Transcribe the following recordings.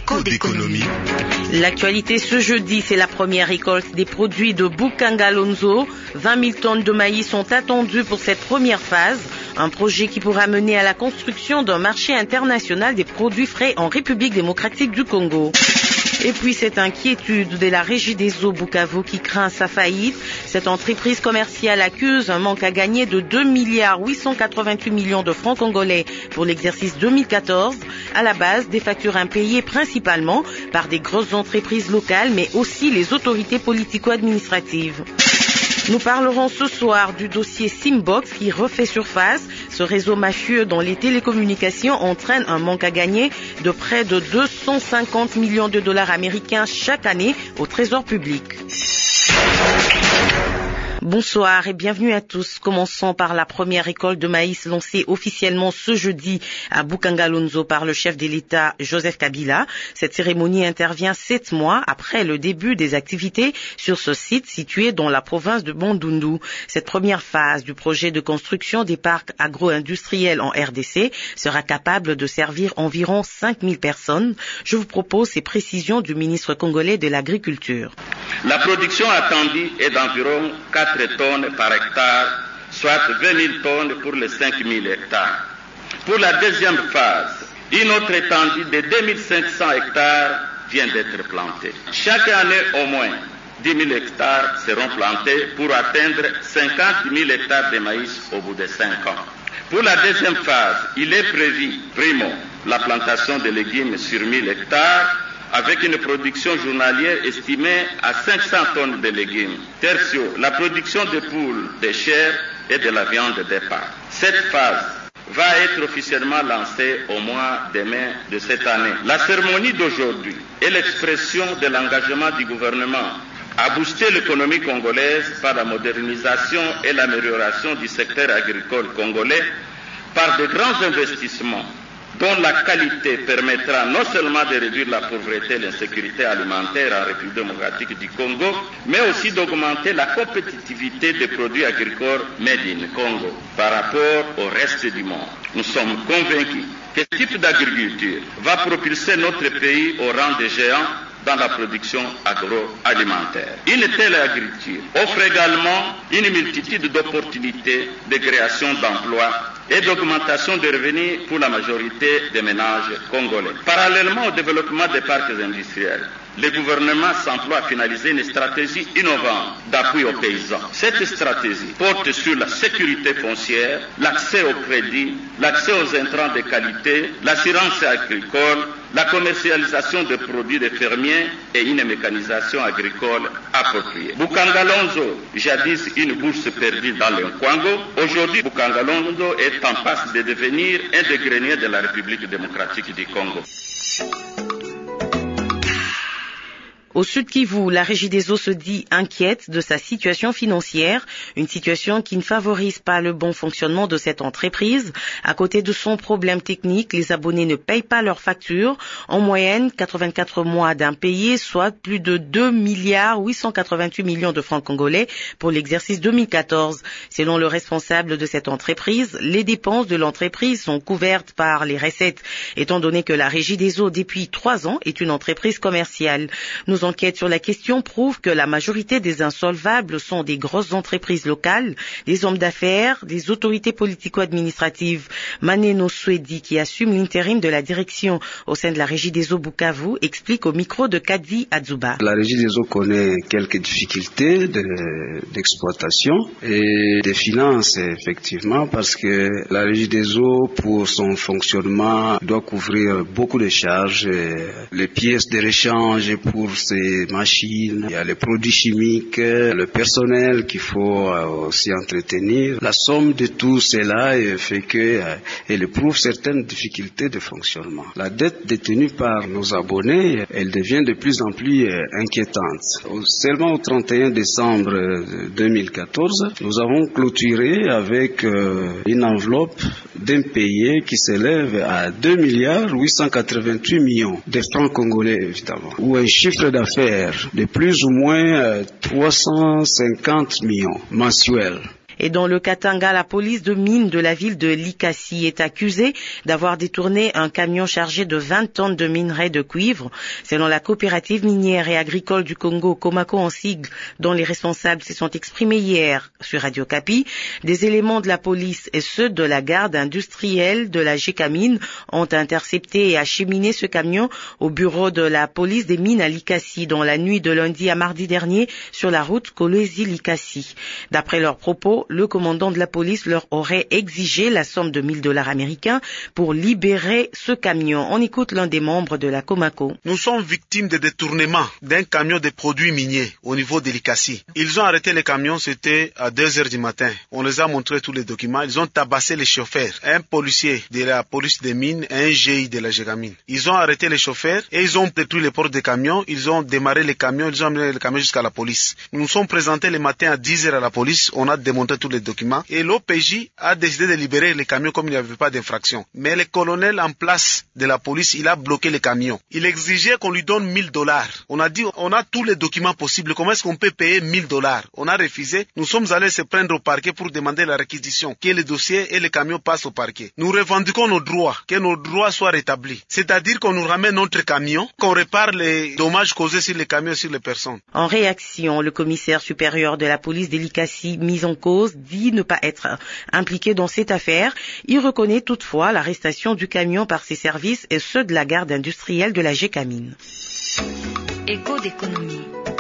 Écho d'économie. L'actualité ce jeudi, c'est la première récolte des produits de Bukangalonzo. 20 000 tonnes de maïs sont attendues pour cette première phase. Un projet qui pourra mener à la construction d'un marché international des produits frais en République démocratique du Congo. Et puis cette inquiétude de la Régie des eaux Bukavu qui craint sa faillite. Cette entreprise commerciale accuse un manque à gagner de 2,888 milliards de francs congolais pour l'exercice 2014. À la base, des factures impayées principalement par des grosses entreprises locales, mais aussi les autorités politico-administratives. Nous parlerons ce soir du dossier Simbox qui refait surface. Ce réseau mafieux dans les télécommunications entraîne un manque à gagner de près de 250 millions de dollars américains chaque année au trésor public. Bonsoir et bienvenue à tous. Commençons par la première récolte de maïs lancée officiellement ce jeudi à Bukangalonzo par le chef de l'État Joseph Kabila. Cette cérémonie intervient 7 mois après le début des activités sur ce site situé dans la province de Bandundu. Cette première phase du projet de construction des parcs agro-industriels en RDC sera capable de servir environ 5 000 personnes. Je vous propose ces précisions du ministre congolais de l'Agriculture. La production attendue est d'environ 4 tonnes par hectare, soit 20 000 tonnes pour les 5 000 hectares. Pour la deuxième phase, une autre étendue de 2500 hectares vient d'être plantée. Chaque année, au moins 10 000 hectares seront plantés pour atteindre 50 000 hectares de maïs au bout de 5 ans. Pour la deuxième phase, il est prévu, primo, la plantation de légumes sur 1000 hectares, avec une production journalière estimée à 500 tonnes de légumes. Tertio, la production de poules, de chair et de la viande départ. Cette phase va être officiellement lancée au mois de mai de cette année. La cérémonie d'aujourd'hui est l'expression de l'engagement du gouvernement à booster l'économie congolaise par la modernisation et l'amélioration du secteur agricole congolais par de grands investissements dont la qualité permettra non seulement de réduire la pauvreté et l'insécurité alimentaire en République démocratique du Congo, mais aussi d'augmenter la compétitivité des produits agricoles made in Congo par rapport au reste du monde. Nous sommes convaincus que ce type d'agriculture va propulser notre pays au rang des géants dans la production agroalimentaire. Une telle agriculture offre également une multitude d'opportunités de création d'emplois et d'augmentation des revenus pour la majorité des ménages congolais. Parallèlement au développement des parcs industriels, le gouvernement s'emploie à finaliser une stratégie innovante d'appui aux paysans. Cette stratégie porte sur la sécurité foncière, l'accès au crédit, l'accès aux intrants de qualité, l'assurance agricole, la commercialisation des produits des fermiers et une mécanisation agricole appropriée. Bukangalonzo, jadis une bourse perdue dans le Congo, aujourd'hui Bukangalonzo est en passe de devenir un des greniers de la République démocratique du Congo. Au Sud Kivu, la Régie des eaux se dit inquiète de sa situation financière, une situation qui ne favorise pas le bon fonctionnement de cette entreprise. À côté de son problème technique, les abonnés ne payent pas leurs factures. En moyenne, 84 mois d'impayés, soit plus de 2,888 milliards de francs congolais pour l'exercice 2014. Selon le responsable de cette entreprise, les dépenses de l'entreprise sont couvertes par les recettes, étant donné que la Régie des eaux, depuis 3 ans, est une entreprise commerciale. Nos enquêtes sur la question prouvent que la majorité des insolvables sont des grosses entreprises locales, des hommes d'affaires, des autorités politico-administratives. Maneno Swedi, qui assume l'intérim de la direction au sein de la Régie des eaux Bukavu, explique au micro de Kadi Adzuba. La Régie des eaux connaît quelques difficultés d'exploitation et des finances, effectivement, parce que la Régie des eaux, pour son fonctionnement, doit couvrir beaucoup de charges, les pièces de rechange pour ces machines, il y a les produits chimiques, le personnel qu'il faut aussi entretenir. La somme de tout cela fait qu'elle éprouve certaines difficultés de fonctionnement. La dette détenue par nos abonnés, elle devient de plus en plus inquiétante. Seulement au 31 décembre 2014, nous avons clôturé avec une enveloppe d'impayés qui s'élève à 2,888 milliards de francs congolais, évidemment, ou un chiffre d'affaires de plus ou moins 350 millions mensuels. Et dans le Katanga, la police de mine de la ville de Likasi est accusée d'avoir détourné un camion chargé de 20 tonnes de minerais de cuivre. Selon la coopérative minière et agricole du Congo, Comako en sigle, dont les responsables se sont exprimés hier sur Radio Kapi, des éléments de la police et ceux de la garde industrielle de la Gécamine ont intercepté et acheminé ce camion au bureau de la police des mines à Likasi dans la nuit de lundi à mardi dernier sur la route Kolwezi-Likasi. D'après leurs propos, le commandant de la police leur aurait exigé la somme de $1000 américains pour libérer ce camion. On écoute l'un des membres de la Comako. Nous sommes victimes de détournement d'un camion de produits miniers au niveau de Likasi. Ils ont arrêté le camion, c'était à 2h du matin. On les a montré tous les documents. Ils ont tabassé les chauffeurs, un policier de la police des mines et un GI de la Gécamine. Ils ont arrêté les chauffeurs et ils ont détruit les portes des camions. Ils ont démarré les camions, ils ont amené le camion jusqu'à la police. Nous nous sommes présentés le matin à 10h à la police. On a démonté tous les documents et l'OPJ a décidé de libérer les camions comme il n'y avait pas d'infraction. Mais le colonel en place de la police, il a bloqué les camions. Il exigeait qu'on lui donne $1000. On a dit, on a tous les documents possibles. Comment est-ce qu'on peut payer $1000? On a refusé. Nous sommes allés se prendre au parquet pour demander la réquisition, que le dossier et les camions passent au parquet. Nous revendiquons nos droits, que nos droits soient rétablis. C'est-à-dire qu'on nous ramène notre camion, qu'on répare les dommages causés sur les camions et sur les personnes. En réaction, le commissaire supérieur de la police de Likasi, mis en cause, dit ne pas être impliqué dans cette affaire. Il reconnaît toutefois l'arrestation du camion par ses services et ceux de la garde industrielle de la Gécamine. Écho d'économie.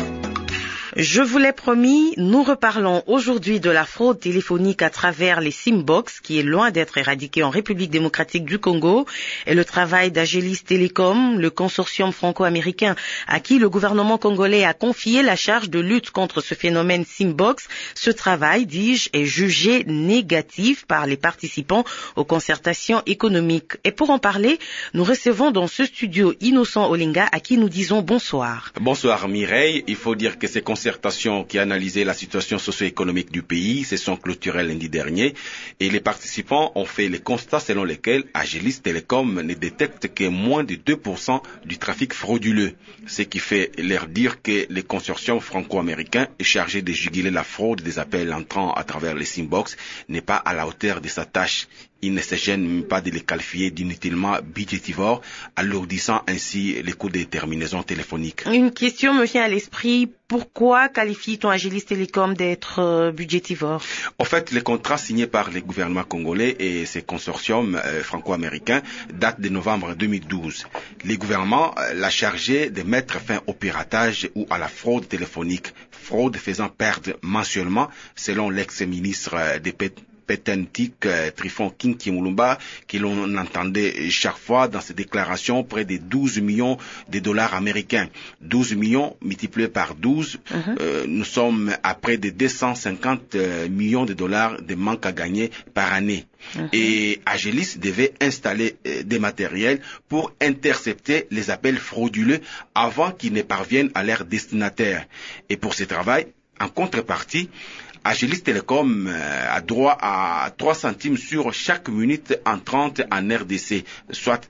Je vous l'ai promis, nous reparlons aujourd'hui de la fraude téléphonique à travers les SIM-box qui est loin d'être éradiquée en République démocratique du Congo et le travail d'Agelis Telecom, le consortium franco-américain à qui le gouvernement congolais a confié la charge de lutte contre ce phénomène SIM-box. Ce travail, dis-je, est jugé négatif par les participants aux concertations économiques. Et pour en parler, nous recevons dans ce studio Innocent Olinga à qui nous disons bonsoir. Bonsoir Mireille, il faut dire que ces concertations qui analysaient la situation socio-économique du pays se sont clôturées lundi dernier et les participants ont fait les constats selon lesquels Agelis Telecom ne détecte que moins de 2% du trafic frauduleux, ce qui fait leur dire que le consortium franco-américain est chargé de juguler la fraude des appels entrant à travers les SIM-box n'est pas à la hauteur de sa tâche. Il ne se gêne même pas de les qualifier d'inutilement budgétivores, alourdissant ainsi les coûts des terminaisons téléphoniques. Une question me vient à l'esprit. Pourquoi qualifie-t-on Agelis Telecom d'être budgétivore? En fait, les contrats signés par le gouvernement congolais et ses consortiums franco-américains datent de novembre 2012. Le gouvernement l'a chargé de mettre fin au piratage ou à la fraude téléphonique, fraude faisant perdre mensuellement, selon l'ex-ministre des Pétentique Trifon Kinkimulumba, que l'on entendait chaque fois dans ses déclarations, près de 12 millions de dollars américains. 12 millions multipliés par 12, nous sommes à près de 250 millions de dollars de manque à gagner par année. Et Agelis devait installer des matériels pour intercepter les appels frauduleux avant qu'ils ne parviennent à leurs destinataires. Et pour ce travail, en contrepartie, Agelis Telecom a droit à 3 centimes sur chaque minute entrante en RDC, soit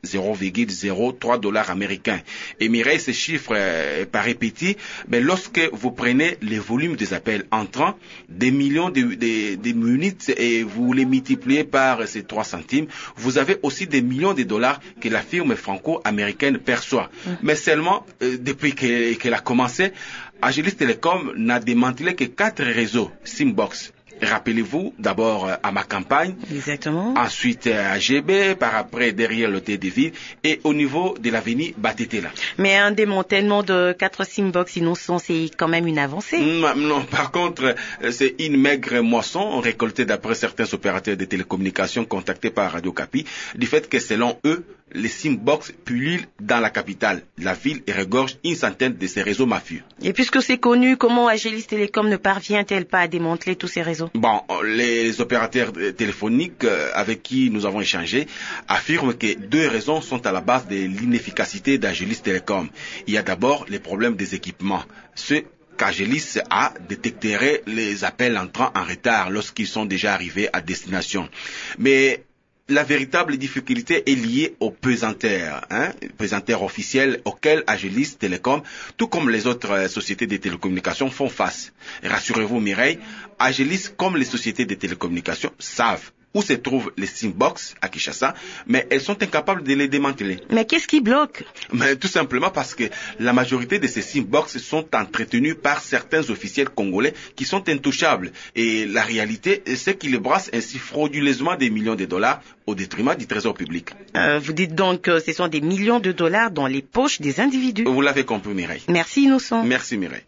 0,03 dollars américains. Et Mireille, ce chiffre paraît petit, mais lorsque vous prenez le volume des appels entrants, des millions de minutes, et vous les multipliez par ces 3 centimes, vous avez aussi des millions de dollars que la firme franco-américaine perçoit. Mais seulement, depuis qu'elle a commencé, Agelis Telecom n'a démantelé que 4 réseaux SIM-box. Rappelez-vous, d'abord à ma campagne, exactement. Ensuite à GB, par après derrière l'hôtel de ville et au niveau de l'avenue Batetela. Mais un démantèlement de 4 SIM-box innocents, c'est quand même une avancée. Non, par contre, c'est une maigre moisson récoltée d'après certains opérateurs de télécommunications contactés par Radio Kapi, du fait que selon eux, les SIM-box pullulent dans la capitale. La ville regorge une centaine de ces réseaux mafieux. Et puisque c'est connu, comment Agelis Telecom ne parvient-elle pas à démanteler tous ces réseaux? Bon, les opérateurs téléphoniques avec qui nous avons échangé affirment que 2 raisons sont à la base de l'inefficacité d'Agelis Telecom. Il y a d'abord les problèmes des équipements. qu'Agelis a détecté les appels entrant en retard lorsqu'ils sont déjà arrivés à destination. Mais la véritable difficulté est liée aux pesanteurs, pesanteurs officiels auxquels Agelis Télécom, tout comme les autres sociétés de télécommunications, font face. Et rassurez-vous Mireille, Agelis comme les sociétés de télécommunications savent où se trouvent les SIM-box à Kinshasa, mais elles sont incapables de les démanteler. Mais qu'est-ce qui bloque? Mais tout simplement parce que la majorité de ces SIM-box sont entretenus par certains officiels congolais qui sont intouchables. Et la réalité, c'est qu'ils brassent ainsi frauduleusement des millions de dollars au détriment du trésor public. Vous dites donc que ce sont des millions de dollars dans les poches des individus. Vous l'avez compris, Mireille. Merci, Innocent. Merci, Mireille.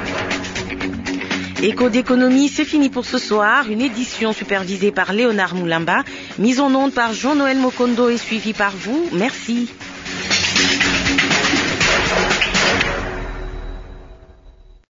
Écho d'économie, c'est fini pour ce soir. Une édition supervisée par Léonard Moulamba, mise en onde par Jean-Noël Mokondo et suivie par vous. Merci.